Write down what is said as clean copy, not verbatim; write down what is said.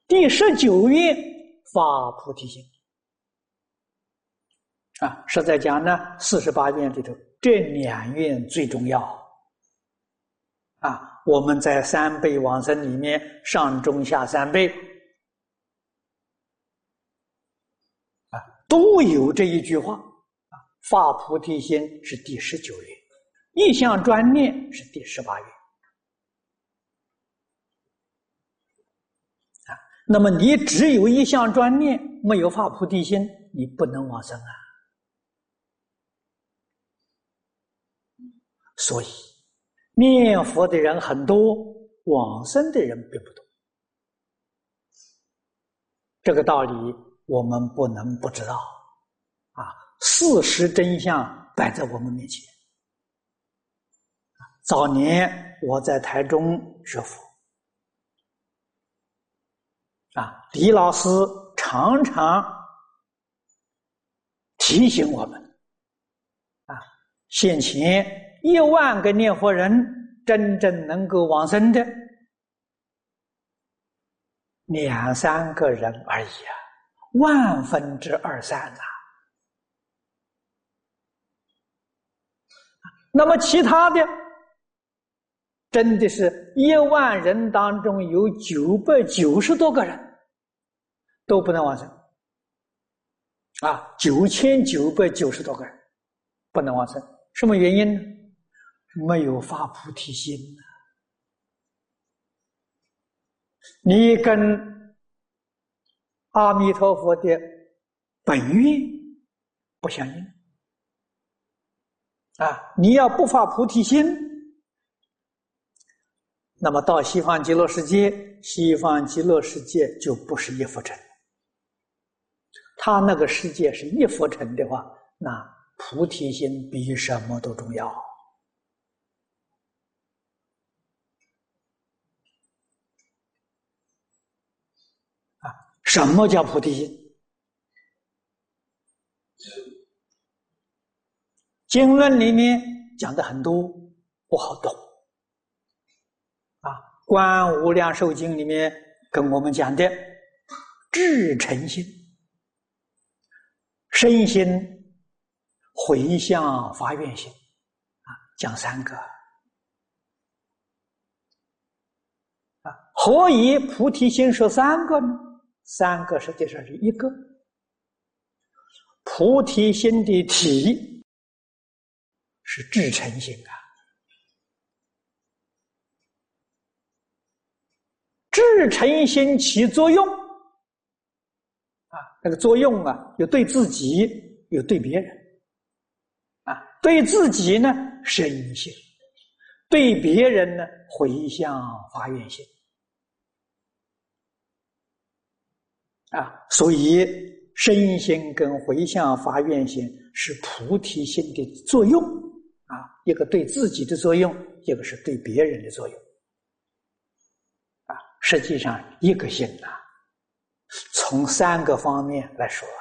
第19愿发菩提心。实在讲呢，48愿里头，这2愿最重要。我们在3辈往生里面，上中下3辈都有这一句话。发菩提心是第19愿，一向专念是第18愿。那么你只有一向专念，没有发菩提心，你不能往生。所以念佛的人很多，往生的人并不多。这个道理我们不能不知道。事实真相摆在我们面前。早年我在台中学佛，李老师常常提醒我们，现前1万个念佛人真正能够往生的2、3个人而已，2/1000那么其他的真的是1万人当中有990多个人都不能往生，9990多个人不能往生。什么原因呢？没有发菩提心。你跟阿弥陀佛的本愿不相应。你要不发菩提心，那么到西方极乐世界，西方极乐世界就不是一佛城。他那个世界是一佛城的话，那菩提心比什么都重要。什么叫菩提心？经论里面讲的很多，不好懂。观无量寿经里面跟我们讲的至诚心、身心、回向发愿心，讲3个。何以菩提心说3个呢？3个实际上是1个。菩提心的体是至诚心至诚心起作用那个作用有对自己，有对别人对自己呢身心，对别人呢回向发愿心所以身心跟回向发愿心是菩提心的作用一个对自己的作用，一个是对别人的作用实际上一个心从3个方面来说